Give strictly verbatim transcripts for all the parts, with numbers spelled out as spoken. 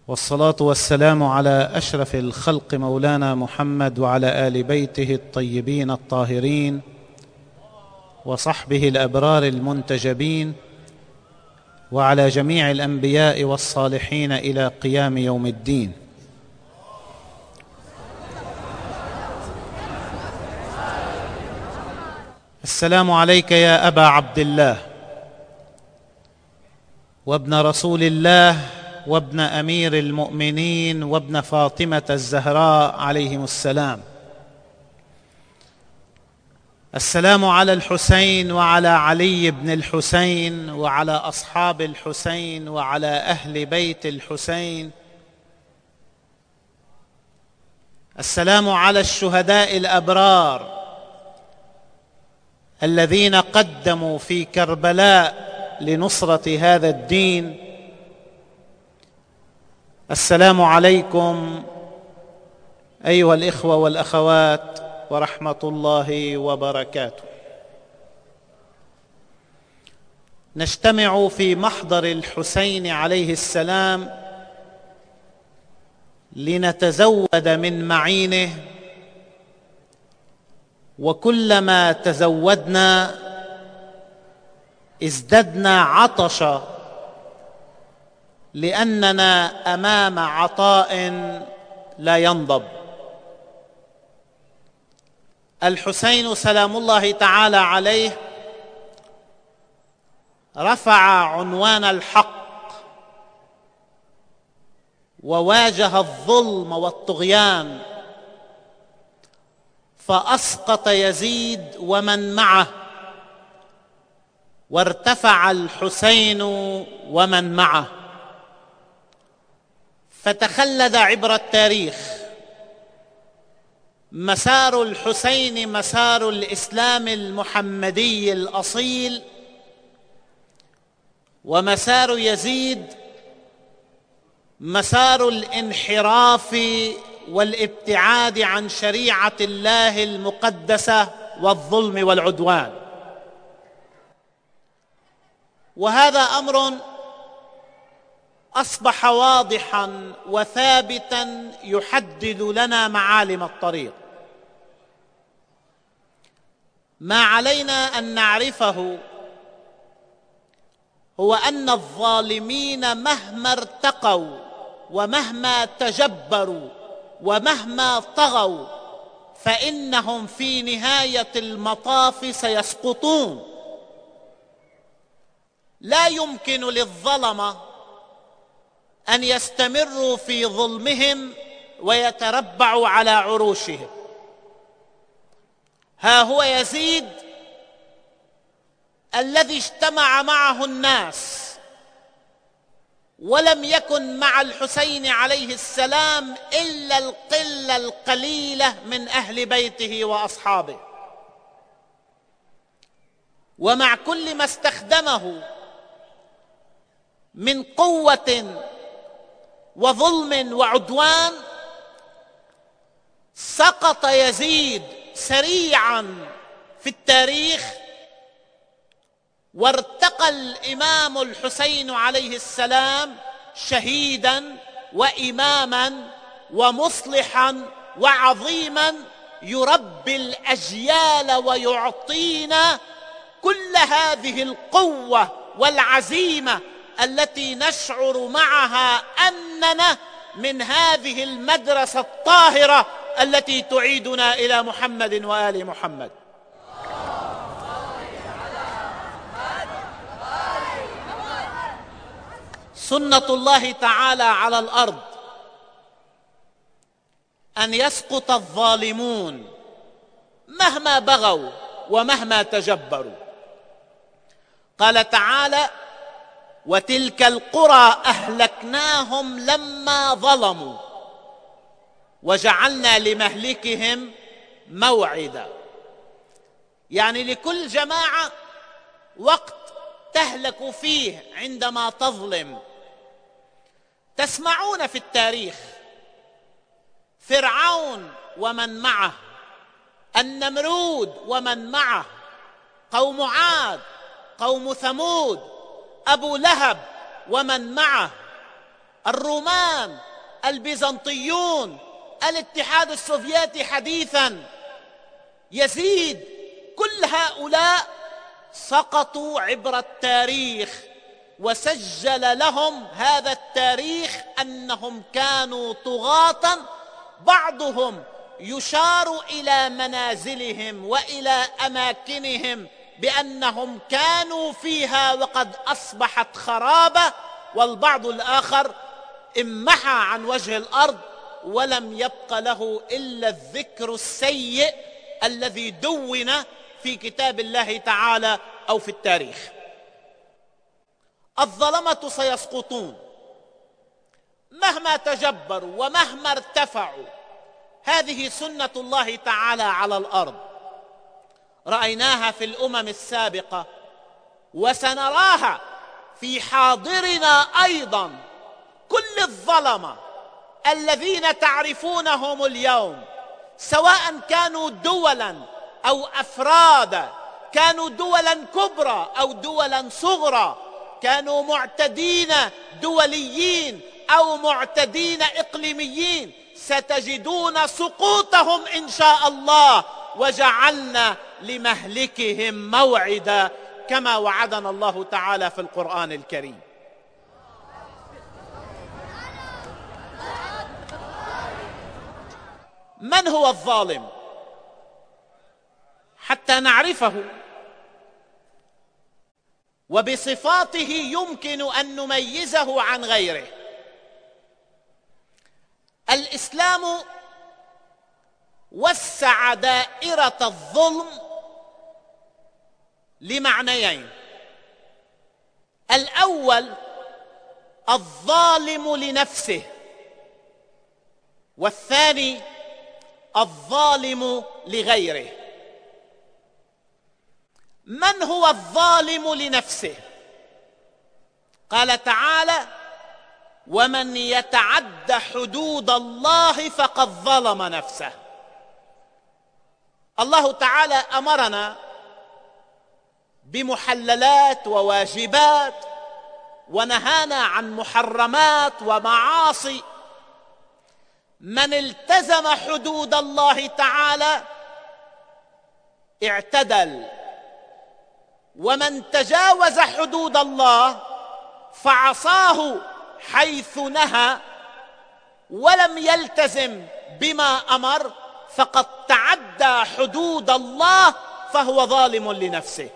والصلاة والسلام على أشرف الخلق مولانا محمد وعلى آل بيته الطيبين الطاهرين وصحبه الأبرار المنتجبين وعلى جميع الأنبياء والصالحين إلى قيام يوم الدين. السلام عليك يا أبا عبد الله وابن رسول الله وابن أمير المؤمنين وابن فاطمة الزهراء عليهم السلام. السلام على الحسين وعلى علي بن الحسين وعلى أصحاب الحسين وعلى أهل بيت الحسين. السلام على الشهداء الأبرار الذين قدموا في كربلاء لنصرة هذا الدين. السلام عليكم أيها الإخوة والأخوات ورحمة الله وبركاته. نجتمع في محضر الحسين عليه السلام لنتزود من معينه، وكلما تزودنا ازددنا عطشا، لأننا أمام عطاء لا ينضب. الحسين سلام الله تعالى عليه رفع عنوان الحق وواجه الظلم والطغيان، فأسقط يزيد ومن معه، وارتفع الحسين ومن معه، فتخلد عبر التاريخ. مسار الحسين مسار الإسلام المحمدي الأصيل، ومسار يزيد مسار الانحراف والابتعاد عن شريعة الله المقدسة والظلم والعدوان. وهذا أمر أصبح واضحا وثابتا يحدد لنا معالم الطريق. ما علينا أن نعرفه هو أن الظالمين مهما ارتقوا ومهما تجبروا ومهما طغوا فإنهم في نهاية المطاف سيسقطون. لا يمكن للظلمة أن يستمروا في ظلمهم ويتربعوا على عروشهم. ها هو يزيد الذي اجتمع معه الناس، ولم يكن مع الحسين عليه السلام إلا القلة القليلة من أهل بيته وأصحابه، ومع كل ما استخدمه من قوة وظلم وعدوان سقط يزيد سريعا في التاريخ، وارتقى الإمام الحسين عليه السلام شهيدا وإماما ومصلحا وعظيما يربي الأجيال ويعطينا كل هذه القوة والعزيمة التي نشعر معها أننا من هذه المدرسة الطاهرة التي تعيدنا إلى محمد وآل محمد. سنة الله تعالى على الأرض أن يسقط الظالمون مهما بغوا ومهما تجبروا. قال تعالى: وتلك القرى أهلكناهم لما ظلموا وجعلنا لمهلكهم موعدا. يعني لكل جماعة وقت تهلك فيه عندما تظلم. تسمعون في التاريخ فرعون ومن معه، النمرود ومن معه، قوم عاد، قوم ثمود، أبو لهب ومن معه، الرومان، البيزنطيون، الاتحاد السوفيتي حديثا، يزيد، كل هؤلاء سقطوا عبر التاريخ، وسجل لهم هذا التاريخ أنهم كانوا طغاة. بعضهم يشار إلى منازلهم وإلى أماكنهم بأنهم كانوا فيها وقد أصبحت خرابة، والبعض الآخر امحى عن وجه الأرض ولم يبق له إلا الذكر السيء الذي دون في كتاب الله تعالى أو في التاريخ. الظلمة سيسقطون مهما تجبروا ومهما ارتفعوا، هذه سنة الله تعالى على الأرض، رأيناها في الأمم السابقة وسنراها في حاضرنا أيضا. كل الظلمة الذين تعرفونهم اليوم، سواء كانوا دولا أو أفرادا، كانوا دولا كبرى أو دولا صغرى، كانوا معتدين دوليين أو معتدين إقليميين، ستجدون سقوطهم إن شاء الله، وجعلنا لمهلكهم موعدا كما وعدنا الله تعالى في القرآن الكريم. من هو الظالم؟ حتى نعرفه وبصفاته يمكن أن نميزه عن غيره. الإسلام وسع دائرة الظلم لمعنيين: الأول الظالم لنفسه، والثاني الظالم لغيره. من هو الظالم لنفسه؟ قال تعالى: ومن يتعد حدود الله فقد ظلم نفسه. الله تعالى أمرنا بمحللات وواجبات، ونهانا عن محرمات ومعاصي. من التزم حدود الله تعالى اعتدل، ومن تجاوز حدود الله فعصاه حيث نهى ولم يلتزم بما أمر فقد تعدى حدود الله، فهو ظالم لنفسه.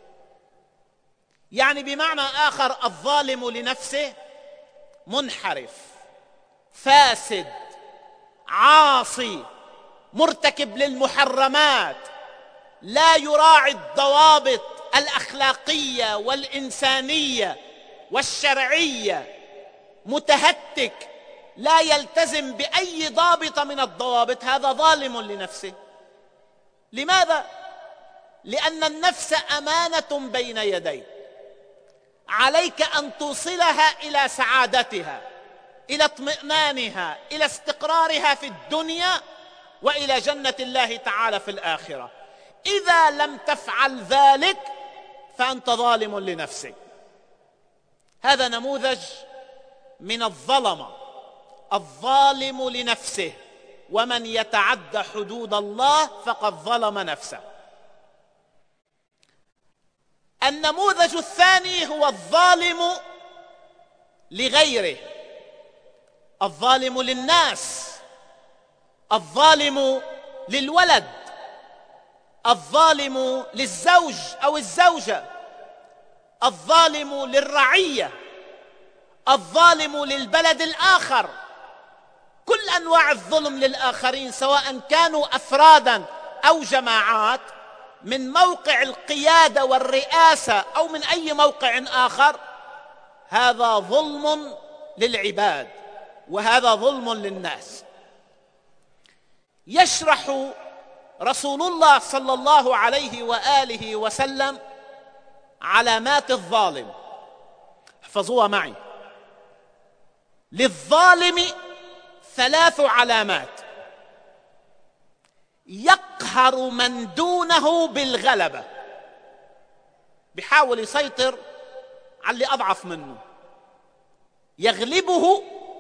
يعني بمعنى آخر، الظالم لنفسه منحرف، فاسد، عاصي، مرتكب للمحرمات، لا يراعي الضوابط الأخلاقية والإنسانية والشرعية، متهتك، لا يلتزم بأي ضابط من الضوابط. هذا ظالم لنفسه. لماذا؟ لأن النفس أمانة بين يديك، عليك أن توصلها إلى سعادتها، إلى اطمئنانها، إلى استقرارها في الدنيا، وإلى جنة الله تعالى في الآخرة. إذا لم تفعل ذلك فأنت ظالم لنفسك. هذا نموذج من الظلمة، الظالم لنفسه. ومن يتعد حدود الله فقد ظلم نفسه. النموذج الثاني هو الظالم لغيره، الظالم للناس، الظالم للولد، الظالم للزوج أو الزوجة، الظالم للرعية، الظالم للبلد الآخر. كل أنواع الظلم للآخرين، سواء كانوا أفرادا أو جماعات، من موقع القيادة والرئاسة أو من أي موقع آخر، هذا ظلم للعباد، وهذا ظلم للناس. يشرح رسول الله صلى الله عليه وآله وسلم علامات الظالم، احفظوها معي. للظالم ثلاث علامات: يقهر من دونه بالغلبة، بيحاول يسيطر على اللي أضعف منه، يغلبه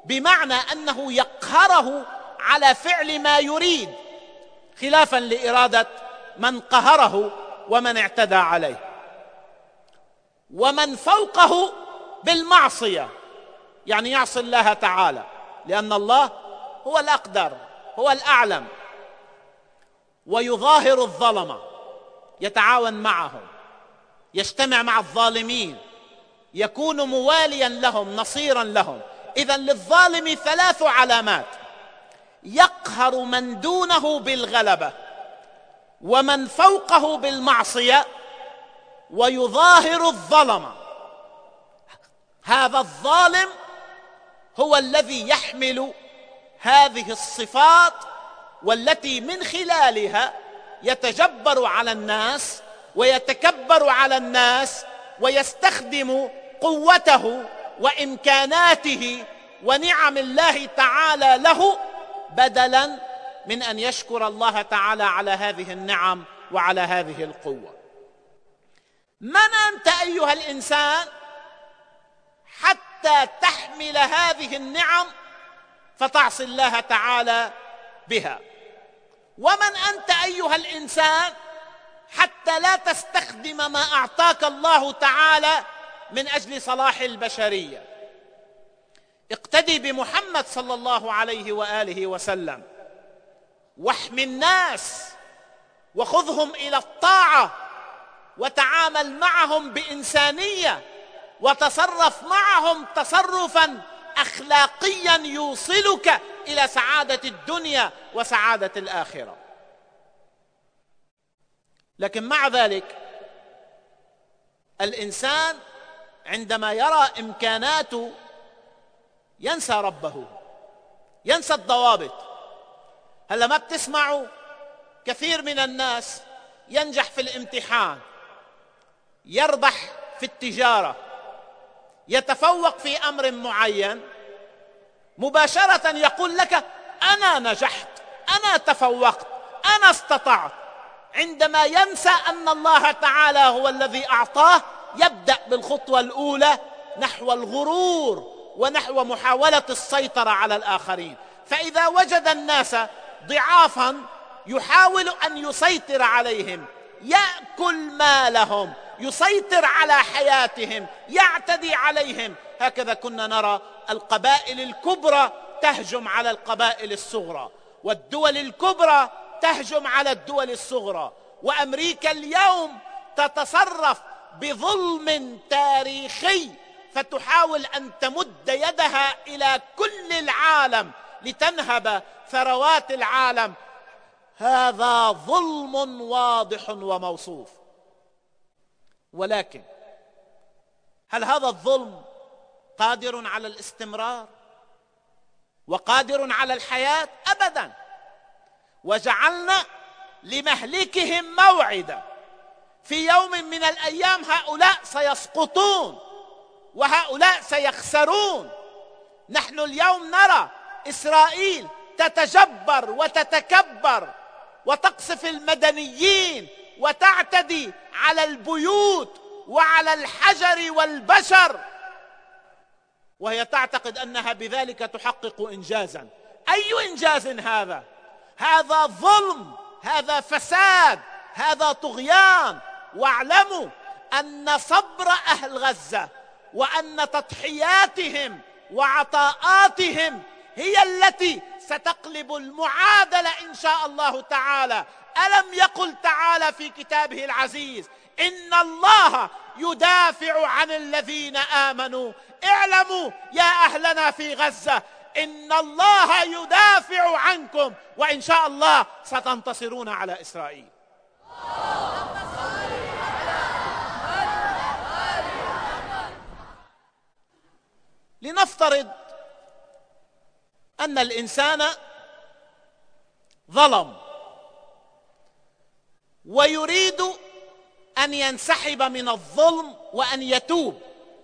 بمعنى أنه يقهره على فعل ما يريد، خلافا لإرادة من قهره ومن اعتدى عليه. ومن فوقه بالمعصية، يعني يعصي الله تعالى، لأن الله هو الأقدر، هو الأعلم. ويظاهر الظلمة، يتعاون معهم، يجتمع مع الظالمين، يكون مواليا لهم، نصيرا لهم. إذن للظالم ثلاث علامات: يقهر من دونه بالغلبة، ومن فوقه بالمعصية، ويظاهر الظلمة. هذا الظالم هو الذي يحمل هذه الصفات، والتي من خلالها يتجبر على الناس ويتكبر على الناس ويستخدم قوته وإمكاناته ونعم الله تعالى له، بدلا من أن يشكر الله تعالى على هذه النعم وعلى هذه القوة. من أنت أيها الإنسان حتى تحمل هذه النعم فتعصي الله تعالى بها؟ ومن أنت أيها الإنسان حتى لا تستخدم ما أعطاك الله تعالى من أجل صلاح البشرية؟ اقتدي بمحمد صلى الله عليه وآله وسلم، واحمي الناس وخذهم إلى الطاعة، وتعامل معهم بإنسانية، وتصرف معهم تصرفا أخلاقيا يوصلك إلى سعادة الدنيا وسعادة الآخرة. لكن مع ذلك الإنسان عندما يرى إمكاناته ينسى ربه، ينسى الضوابط. هلا ما بتسمعوا كثير من الناس ينجح في الامتحان، يربح في التجارة، يتفوق في أمر معين، مباشرة يقول لك أنا نجحت، أنا تفوقت، أنا استطعت، عندما ينسى أن الله تعالى هو الذي أعطاه. يبدأ بالخطوة الأولى نحو الغرور ونحو محاولة السيطرة على الآخرين. فإذا وجد الناس ضعافا يحاول أن يسيطر عليهم، يأكل مالهم، يسيطر على حياتهم، يعتدي عليهم. هكذا كنا نرى القبائل الكبرى تهجم على القبائل الصغرى، والدول الكبرى تهجم على الدول الصغرى. وأمريكا اليوم تتصرف بظلم تاريخي، فتحاول أن تمد يدها إلى كل العالم لتنهب ثروات العالم. هذا ظلم واضح وموصوف. ولكن هل هذا الظلم قادر على الاستمرار وقادر على الحياة؟ أبدا. وجعلنا لمهلكهم موعدا، في يوم من الأيام هؤلاء سيسقطون وهؤلاء سيخسرون. نحن اليوم نرى إسرائيل تتجبر وتتكبر وتقصف المدنيين وتعتدي على البيوت وعلى الحجر والبشر، وهي تعتقد أنها بذلك تحقق إنجازا. أي إنجاز هذا؟ هذا ظلم، هذا فساد، هذا طغيان. واعلموا أن صبر أهل غزة وأن تضحياتهم وعطاءاتهم هي التي ستقلب المعادلة إن شاء الله تعالى. ألم يقل تعالى في كتابه العزيز: إن الله يدافع عن الذين آمنوا. اعلموا يا أهلنا في غزة إن الله يدافع عنكم، وإن شاء الله ستنتصرون على إسرائيل. لنفترض أن الإنسان ظلم ويريد أن ينسحب من الظلم وأن يتوب،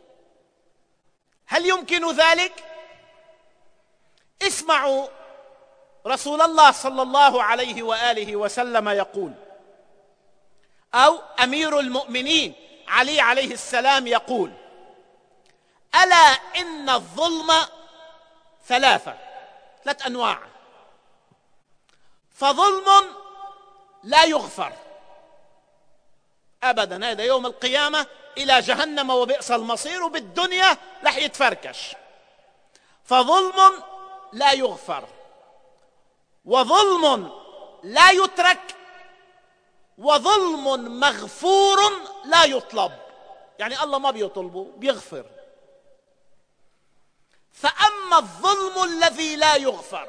هل يمكن ذلك؟ اسمعوا رسول الله صلى الله عليه وآله وسلم يقول، أو أمير المؤمنين علي عليه السلام يقول: ألا إن الظلم ثلاثة، ثلاث أنواع. فظلم لا يغفر أبدا، هذا يوم القيامة إلى جهنم وبئس المصير، وبالدنيا رح يتفركش. فظلم لا يغفر، وظلم لا يترك، وظلم مغفور لا يطلب، يعني الله ما بيطلبه بيغفر. فأما الظلم الذي لا يغفر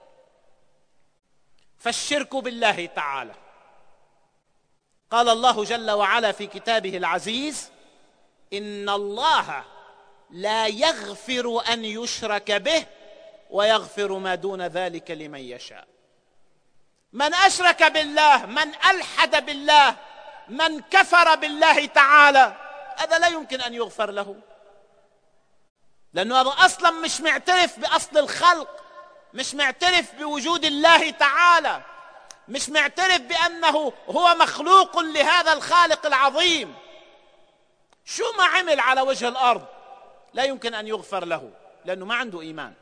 فالشرك بالله تعالى. قال الله جل وعلا في كتابه العزيز: إن الله لا يغفر أن يشرك به ويغفر ما دون ذلك لمن يشاء. من أشرك بالله، من ألحد بالله، من كفر بالله تعالى، هذا لا يمكن أن يغفر له، لأنه هذا أصلا مش معترف بأصل الخلق، مش معترف بوجود الله تعالى، مش معترف بأنه هو مخلوق لهذا الخالق العظيم. شو ما عمل على وجه الأرض لا يمكن أن يغفر له، لأنه ما عنده إيمان.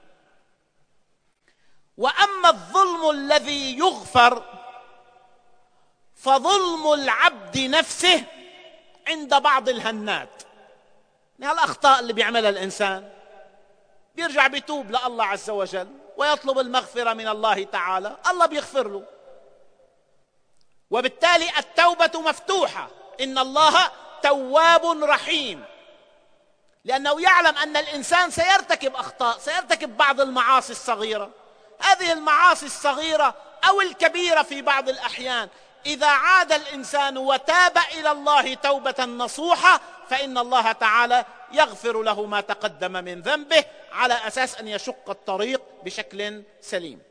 وأما الظلم الذي يغفر فظلم العبد نفسه عند بعض الهنات، من الأخطاء اللي بيعملها الإنسان، بيرجع بيتوب لله عز وجل ويطلب المغفرة من الله تعالى، الله بيغفر له، وبالتالي التوبة مفتوحة. إن الله تواب رحيم، لأنه يعلم أن الإنسان سيرتكب أخطاء، سيرتكب بعض المعاصي الصغيرة. هذه المعاصي الصغيرة أو الكبيرة في بعض الأحيان إذا عاد الإنسان وتاب إلى الله توبة نصوحة فإن الله تعالى يغفر له ما تقدم من ذنبه، على أساس أن يشق الطريق بشكل سليم.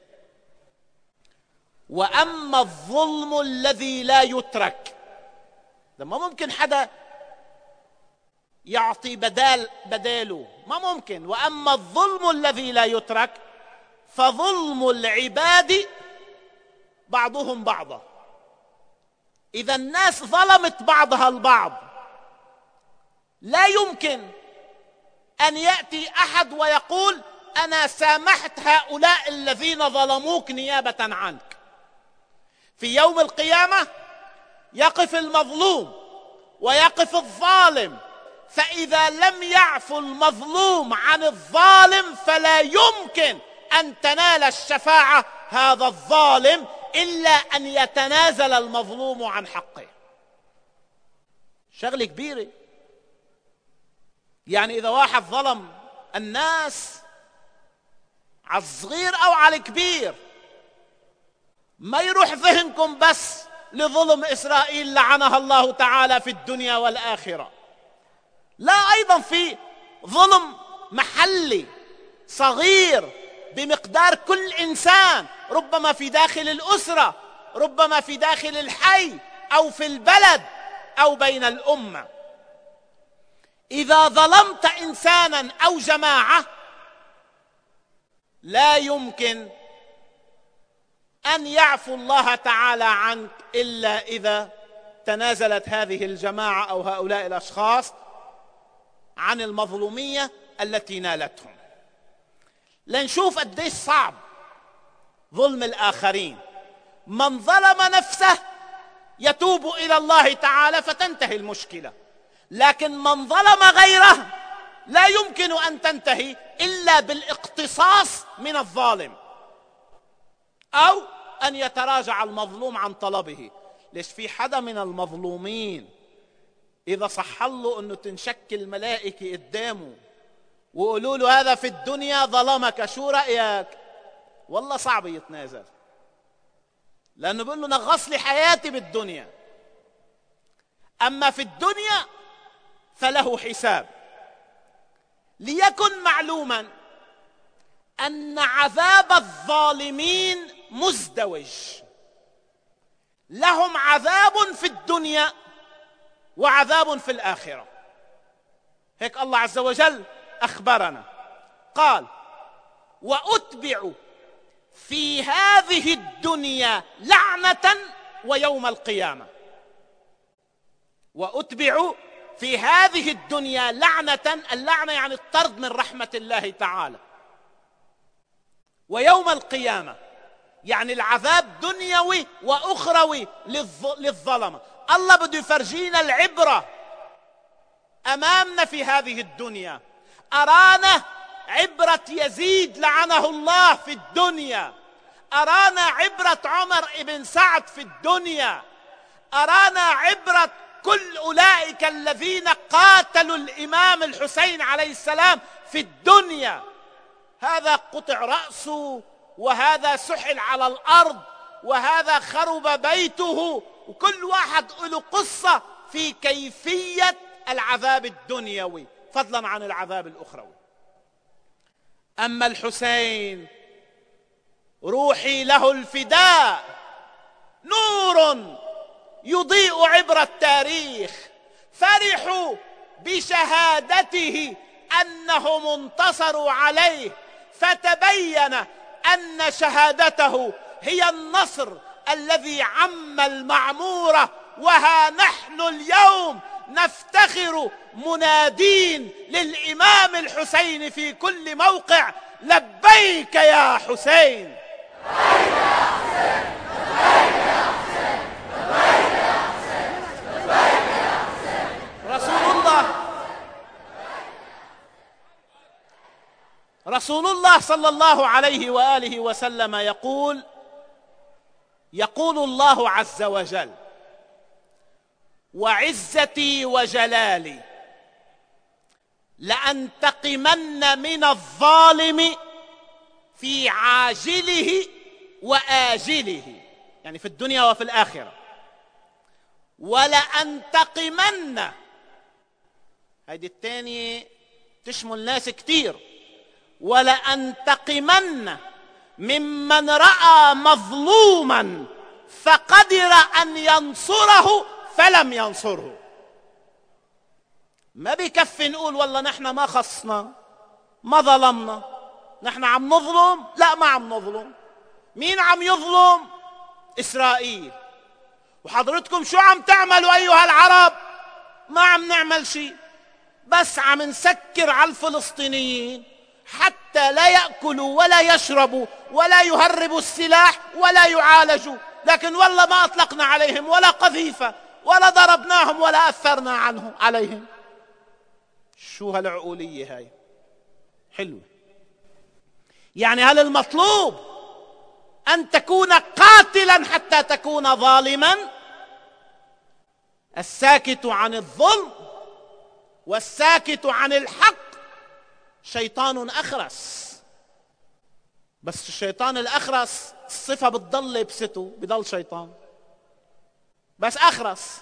وأما الظلم الذي لا يترك، ما ممكن حدا يعطي بدال بداله، ما ممكن. وأما الظلم الذي لا يترك فظلم العباد بعضهم بعضا. إذا الناس ظلمت بعضها البعض، لا يمكن أن يأتي أحد ويقول أنا سامحت هؤلاء الذين ظلموك نيابة عنك. في يوم القيامة يقف المظلوم ويقف الظالم، فإذا لم يعفو المظلوم عن الظالم فلا يمكن أن تنال الشفاعة هذا الظالم إلا أن يتنازل المظلوم عن حقه. شغلة كبيرة. يعني إذا واحد ظلم الناس على الصغير أو على الكبير، ما يروح ذهنكم بس لظلم إسرائيل لعنها الله تعالى في الدنيا والآخرة، لا، أيضا في ظلم محلي صغير بمقدار كل إنسان، ربما في داخل الأسرة، ربما في داخل الحي أو في البلد أو بين الأمة. إذا ظلمت إنسانا أو جماعة لا يمكن أن يعفو الله تعالى عنك إلا إذا تنازلت هذه الجماعة أو هؤلاء الأشخاص عن المظلومية التي نالتهم. لنشوف قديش صعب ظلم الآخرين. من ظلم نفسه يتوب إلى الله تعالى فتنتهي المشكلة، لكن من ظلم غيره لا يمكن أن تنتهي إلا بالاقتصاص من الظالم، أو أن يتراجع المظلوم عن طلبه. ليش في حدا من المظلومين إذا صح له أنه تنشكل ملائكة قدامه وقولوا له هذا في الدنيا ظلمك شو رأيك، والله صعب يتنازل، لأنه بيقول له نغص لي حياتي بالدنيا. أما في الدنيا فله حساب. ليكن معلوما أن عذاب الظالمين مزدوج، لهم عذاب في الدنيا وعذاب في الآخرة. هيك الله عز وجل أخبرنا، قال وأتبعوا في هذه الدنيا لعنة ويوم القيامة. وأتبعوا في هذه الدنيا لعنة، اللعنة يعني الطرد من رحمة الله تعالى، ويوم القيامة، يعني العذاب دنيوي وأخروي للظلمة. الله بده يفرجينا العبرة أمامنا في هذه الدنيا. أرانا عبرة يزيد لعنه الله في الدنيا، أرانا عبرة عمر بن سعد في الدنيا، أرانا عبرة كل أولئك الذين قاتلوا الإمام الحسين عليه السلام في الدنيا. هذا قطع رأسه، وهذا سحل على الأرض، وهذا خرب بيته، وكل واحد له قصة في كيفية العذاب الدنيوي فضلا عن العذاب الأخروي. أما الحسين روحي له الفداء نور يضيء عبر التاريخ، فرحوا بشهادته أنهم انتصروا عليه، فتبين أن شهادته هي النصر الذي عم المعمورة. وها نحن اليوم نفتخر منادين للإمام الحسين في كل موقع: لبيك يا حسين، لبيك يا حسين، لبيك يا حسين، لبيك يا حسين، لبيك يا حسين. رسول الله رسول الله صلى الله عليه وآله وسلم يقول يقول الله عز وجل: وعزتي وجلالي لأنتقمن من الظالم في عاجله وآجله، يعني في الدنيا وفي الآخرة. ولأنتقمن، هذه الثانية تشمل ناس كتير. ولأنتقمن ممن رأى مظلوما فقدر أن ينصره فلم ينصره. ما بكفي نقول والله نحن ما خصنا، ما ظلمنا، نحن عم نظلم. لا، ما عم نظلم. مين عم يظلم؟ إسرائيل. وحضرتكم شو عم تعملوا أيها العرب؟ ما عم نعمل شيء، بس عم نسكر على الفلسطينيين حتى لا يأكلوا ولا يشربوا ولا يهربوا السلاح ولا يعالجوا. لكن والله ما أطلقنا عليهم ولا قذيفة، ولا ضربناهم ولا أثرنا عنهم عليهم. شو هالعقولية هاي؟ حلوة. يعني هل المطلوب أن تكون قاتلا حتى تكون ظالما؟ الساكت عن الظلم والساكت عن الحق شيطان أخرس. بس الشيطان الأخرس الصفة بتضل لبسته، بضل شيطان بس أخرس.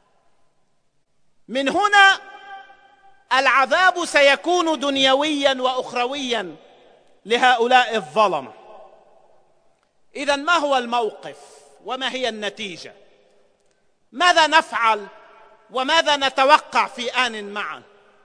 من هنا العذاب سيكون دنيويا وأخرويا لهؤلاء الظلمة. إذن ما هو الموقف وما هي النتيجة؟ ماذا نفعل وماذا نتوقع في آن معا؟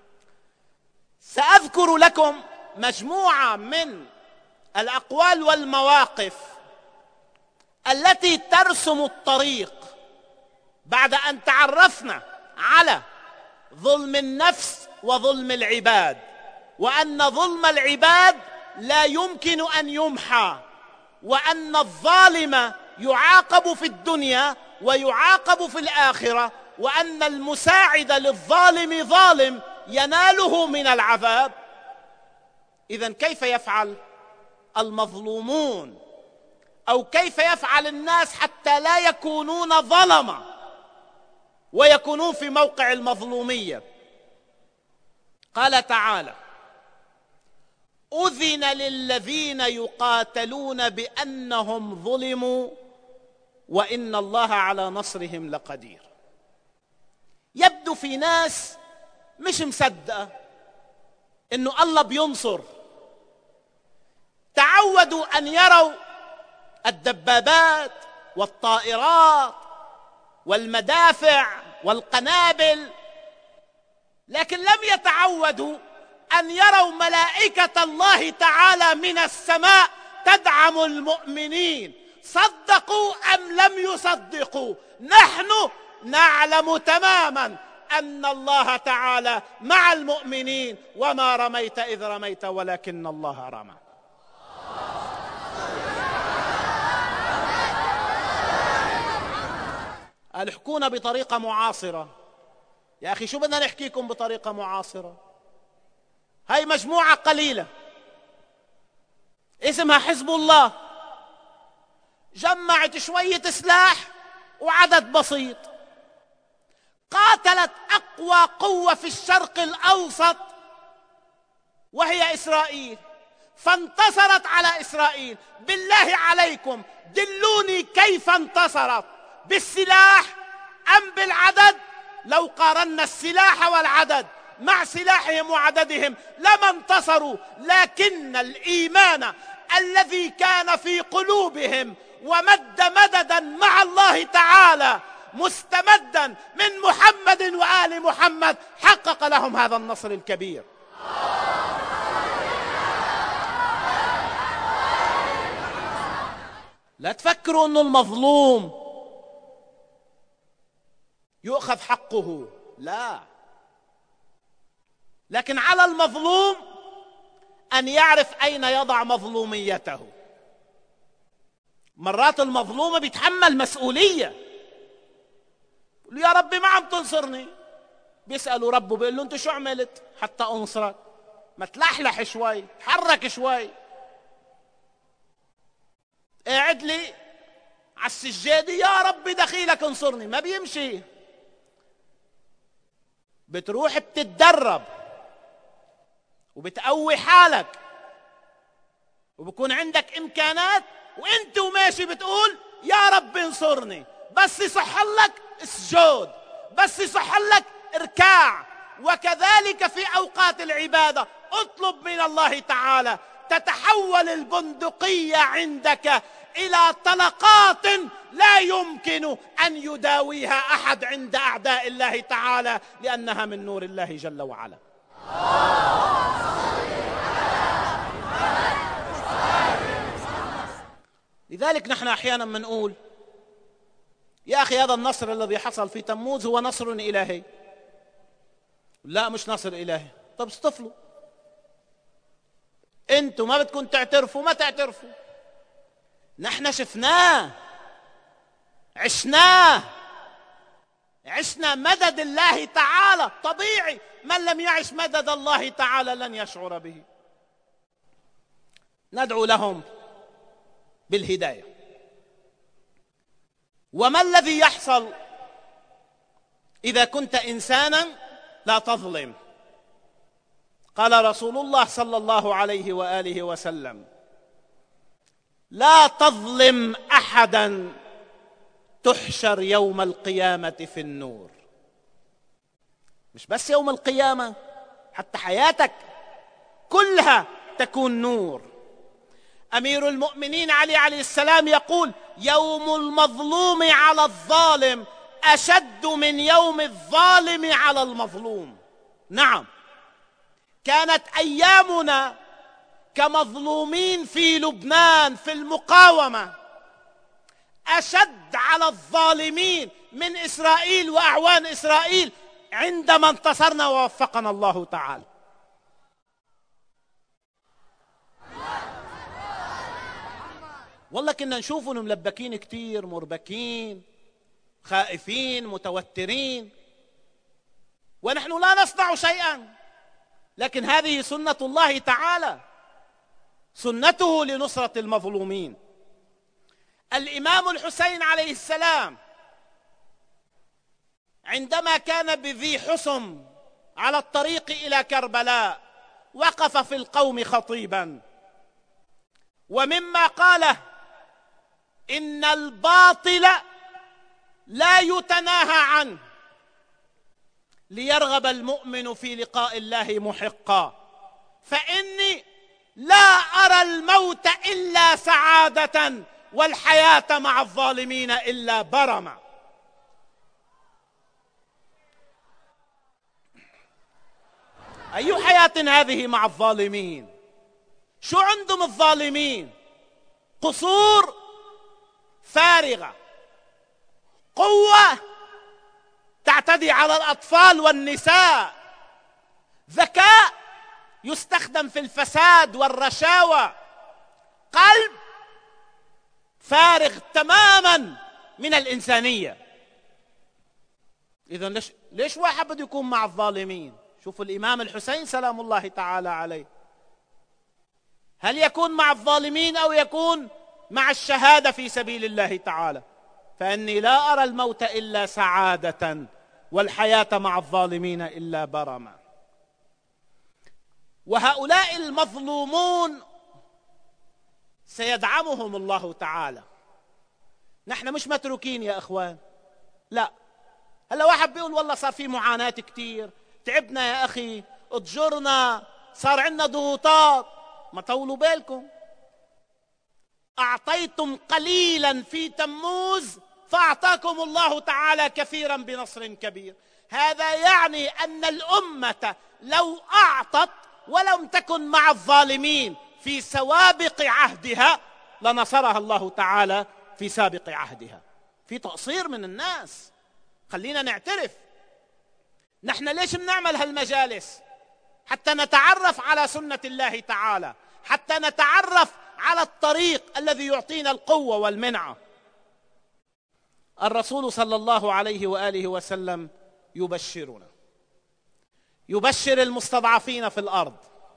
سأذكر لكم مجموعة من الأقوال والمواقف التي ترسم الطريق بعد أن تعرفنا على ظلم النفس وظلم العباد، وأن ظلم العباد لا يمكن أن يمحى، وأن الظالم يعاقب في الدنيا ويعاقب في الآخرة، وأن المساعد للظالم ظالم يناله من العذاب. إذن كيف يفعل المظلومون، أو كيف يفعل الناس حتى لا يكونون ظلمة ويكونون في موقع المظلومية؟ قال تعالى: أذن للذين يقاتلون بأنهم ظلموا وإن الله على نصرهم لقدير. يبدو في ناس مش مصدقة إنه الله بينصر. تعودوا أن يروا الدبابات والطائرات والمدافع والقنابل، لكن لم يتعودوا أن يروا ملائكة الله تعالى من السماء تدعم المؤمنين. صدقوا أم لم يصدقوا، نحن نعلم تماما أن الله تعالى مع المؤمنين، وما رميت إذ رميت ولكن الله رمى. قال احكونا بطريقة معاصرة. يا أخي شو بدنا نحكيكم بطريقة معاصرة؟ هاي مجموعة قليلة اسمها حزب الله، جمعت شوية سلاح وعدد بسيط، قاتلت أقوى قوة في الشرق الأوسط وهي إسرائيل، فانتصرت على إسرائيل. بالله عليكم دلوني كيف انتصرت، بالسلاح أم بالعدد؟ لو قارنا السلاح والعدد مع سلاحهم وعددهم لما انتصروا، لكن الإيمان الذي كان في قلوبهم ومد مددا مع الله تعالى مستمدا من محمد وآل محمد حقق لهم هذا النصر الكبير. لا تفكروا أنه المظلوم يؤخذ حقه، لا، لكن على المظلوم أن يعرف أين يضع مظلوميته. مرات المظلوم بيتحمل مسؤولية، يقول يا ربي ما عم تنصرني، بيسألوا ربه بيقول له أنت شو عملت حتى أنصرك؟ ما تلحلح شوي، تحرك شوي، قاعد لي على السجادة يا ربي دخيلك انصرني، ما بيمشي. بتروح بتتدرب وبتقوي حالك وبكون عندك إمكانات، وانت وماشي بتقول يا رب انصرني، بس يصح لك اسجود، بس يصح لك اركاع. وكذلك في أوقات العبادة اطلب من الله تعالى، تتحول البندقية عندك إلى طلقات لا يمكن أن يداويها أحد عند أعداء الله تعالى، لأنها من نور الله جل وعلا. لذلك نحن أحيانا منقول يا أخي هذا النصر الذي حصل في تموز هو نصر إلهي. لا، مش نصر إلهي. طب اصطفلوا، انتوا ما بدكم تعترفوا، ما تعترفوا، نحن شفناه، عشناه، عشنا مدد الله تعالى. طبيعي من لم يعش مدد الله تعالى لن يشعر به. ندعو لهم بالهداية. وما الذي يحصل إذا كنت إنسانا لا تظلم؟ قال رسول الله صلى الله عليه وآله وسلم لا تظلم أحدا تحشر يوم القيامة في النور. مش بس يوم القيامة، حتى حياتك كلها تكون نور. أمير المؤمنين علي عليه السلام يقول يوم المظلوم على الظالم أشد من يوم الظالم على المظلوم. نعم، كانت أيامنا كمظلومين في لبنان في المقاومة أشد على الظالمين من إسرائيل وأعوان إسرائيل عندما انتصرنا ووفقنا الله تعالى. والله كنا نشوفهم ملبكين كتير، مربكين، خائفين، متوترين، ونحن لا نصنع شيئا. لكن هذه سنة الله تعالى، سنته لنصرة المظلومين. الإمام الحسين عليه السلام عندما كان بذي حسم على الطريق إلى كربلاء وقف في القوم خطيبا، ومما قاله إن الباطل لا يتناهى عنه ليرغب المؤمن في لقاء الله محقا، فإني لا أرى الموت إلا سعادة والحياة مع الظالمين إلا برما. أي حياة هذه مع الظالمين؟ شو عندهم الظالمين؟ قصور فارغة، قوة تعتدي على الأطفال والنساء، ذكاء يستخدم في الفساد والرشاوى، قلب فارغ تماما من الإنسانية. إذن ليش, ليش واحد بده يكون مع الظالمين؟ شوفوا الإمام الحسين سلام الله تعالى عليه، هل يكون مع الظالمين أو يكون مع الشهادة في سبيل الله تعالى؟ فإني لا أرى الموت إلا سعادة والحياة مع الظالمين إلا برما. وهؤلاء المظلومون سيدعمهم الله تعالى. نحن مش متروكين يا أخوان، لا. هلا واحد بيقول والله صار في معاناة كتير، تعبنا يا أخي، اضجرنا، صار عندنا ضغوطات. ما طولوا بالكم، أعطيتم قليلا في تموز فأعطاكم الله تعالى كثيرا بنصر كبير. هذا يعني أن الأمة لو أعطت ولم تكن مع الظالمين في سوابق عهدها لنصرها الله تعالى في سابق عهدها. في تقصير من الناس، خلينا نعترف. نحن ليش بنعمل هالمجالس؟ حتى نتعرف على سنة الله تعالى، حتى نتعرف على الطريق الذي يعطينا القوة والمنعة. الرسول صلى الله عليه وآله وسلم يبشرنا، يبشر المستضعفين في الأرض: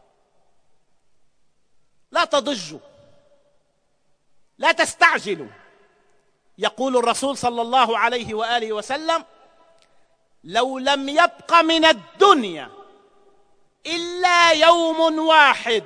لا تضجوا، لا تستعجلوا. يقول الرسول صلى الله عليه وآله وسلم: لو لم يبق من الدنيا إلا يوم واحد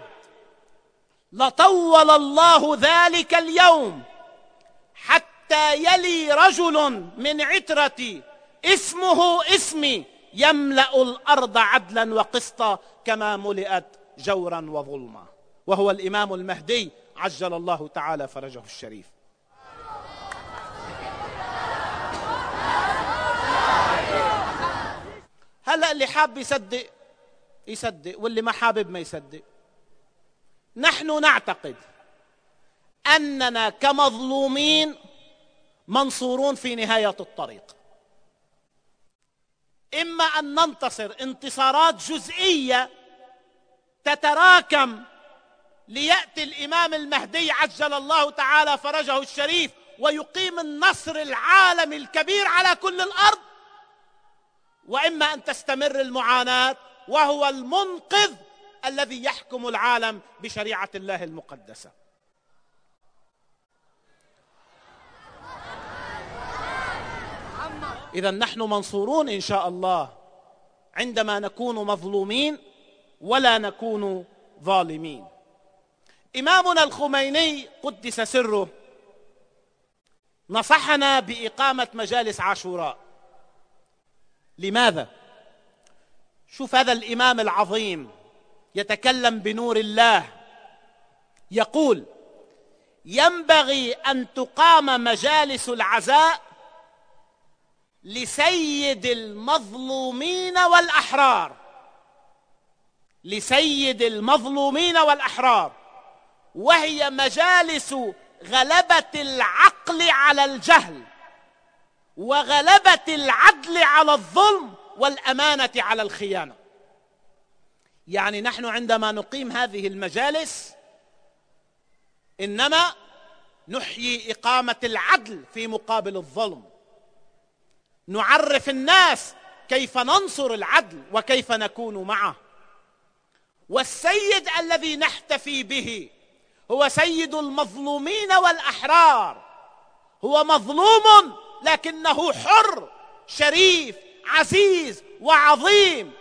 لطول الله ذلك اليوم حتى يلي رجل من عترتي اسمه اسمي يملأ الأرض عدلا وقسطا كما ملئت جورا وظلما، وهو الإمام المهدي عجل الله تعالى فرجه الشريف. هلأ اللي حاب يصدق يصدق، واللي ما حابب ما يصدق. نحن نعتقد أننا كمظلومين منصورون في نهاية الطريق. إما أن ننتصر انتصارات جزئية تتراكم ليأتي الإمام المهدي عجل الله تعالى فرجه الشريف ويقيم النصر العالمي الكبير على كل الأرض، وإما أن تستمر المعاناة وهو المنقذ الذي يحكم العالم بشريعة الله المقدسة. إذا نحن منصورون إن شاء الله عندما نكون مظلومين ولا نكون ظالمين. إمامنا الخميني قدس سره نصحنا بإقامة مجالس عاشوراء. لماذا؟ شوف هذا الإمام العظيم يتكلم بنور الله، يقول: ينبغي أن تقام مجالس العزاء لسيد المظلومين والأحرار، لسيد المظلومين والأحرار، وهي مجالس غلبة العقل على الجهل، وغلبة العدل على الظلم، والأمانة على الخيانة. يعني نحن عندما نقيم هذه المجالس إنما نحيي إقامة العدل في مقابل الظلم، نعرف الناس كيف ننصر العدل وكيف نكون معه. والسيد الذي نحتفي به هو سيد المظلومين والأحرار، هو مظلوم لكنه حر شريف عزيز وعظيم.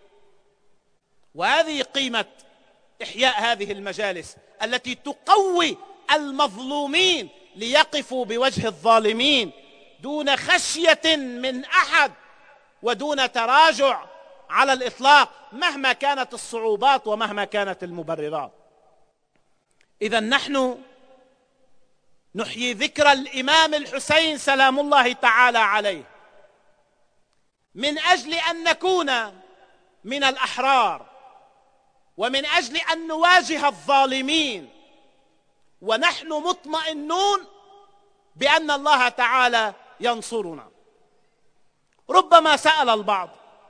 وهذه قيمة إحياء هذه المجالس التي تقوي المظلومين ليقفوا بوجه الظالمين دون خشية من أحد ودون تراجع على الإطلاق مهما كانت الصعوبات ومهما كانت المبررات. إذا نحن نحيي ذكرى الإمام الحسين سلام الله تعالى عليه من أجل أن نكون من الأحرار، ومن أجل أن نواجه الظالمين، ونحن مطمئنون بأن الله تعالى ينصرنا. ربما سأل البعض: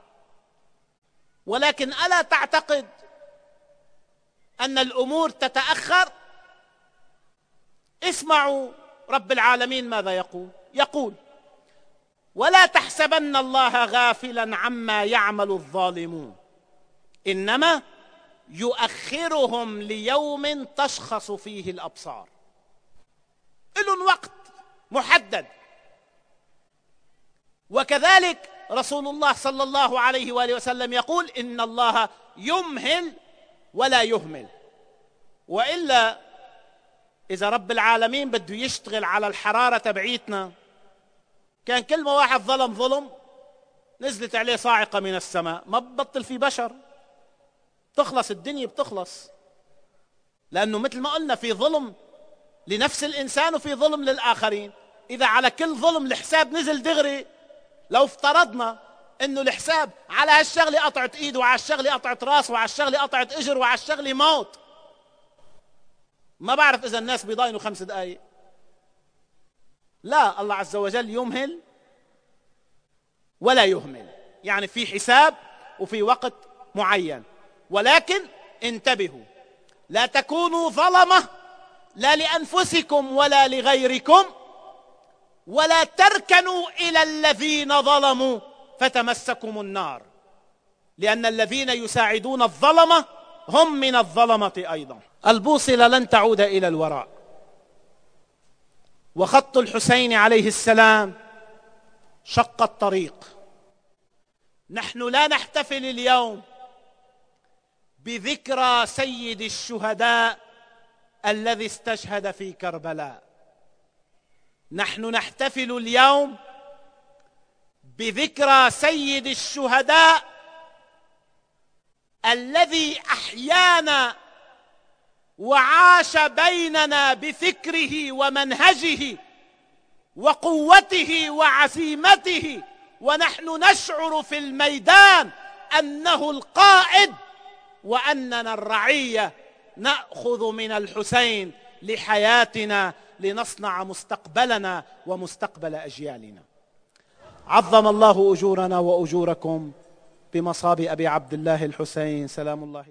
ولكن ألا تعتقد أن الأمور تتأخر؟ اسمعوا رب العالمين ماذا يقول؟ يقول: ولا تحسبن الله غافلا عما يعمل الظالمون إنما يؤخرهم ليوم تشخص فيه الأبصار. إلهم وقت محدد. وكذلك رسول الله صلى الله عليه وآله وسلم يقول: إن الله يمهل ولا يهمل. وإلا إذا رب العالمين بده يشتغل على الحرارة تبعيتنا كان كل ما واحد ظلم ظلم نزلت عليه صاعقة من السماء، ما ببطل في بشر، تخلص الدنيا بتخلص. لأنه مثل ما قلنا في ظلم لنفس الإنسان وفي ظلم للآخرين. إذا على كل ظلم الحساب نزل دغري، لو افترضنا إنه الحساب على هالشغلة قطعت إيد وعلى الشغلة قطعت راس وعلى الشغلة قطعت إجر وعلى الشغلة موت، ما بعرف إذا الناس بيضاينوا خمس دقايق. لا، الله عز وجل يمهل ولا يهمل، يعني في حساب وفي وقت معين. ولكن انتبهوا، لا تكونوا ظلمة لا لأنفسكم ولا لغيركم، ولا تركنوا إلى الذين ظلموا فتمسكم النار، لأن الذين يساعدون الظلمة هم من الظلمة أيضا. البوصلة لن تعود إلى الوراء، وخط الحسين عليه السلام شق الطريق. نحن لا نحتفل اليوم بذكرى سيد الشهداء الذي استشهد في كربلاء، نحن نحتفل اليوم بذكرى سيد الشهداء الذي أحيانا وعاش بيننا بفكره ومنهجه وقوته وعزيمته، ونحن نشعر في الميدان أنه القائد وأننا الرعية، نأخذ من الحسين لحياتنا لنصنع مستقبلنا ومستقبل أجيالنا. عظم الله أجورنا وأجوركم بمصاب أبي عبد الله الحسين سلام الله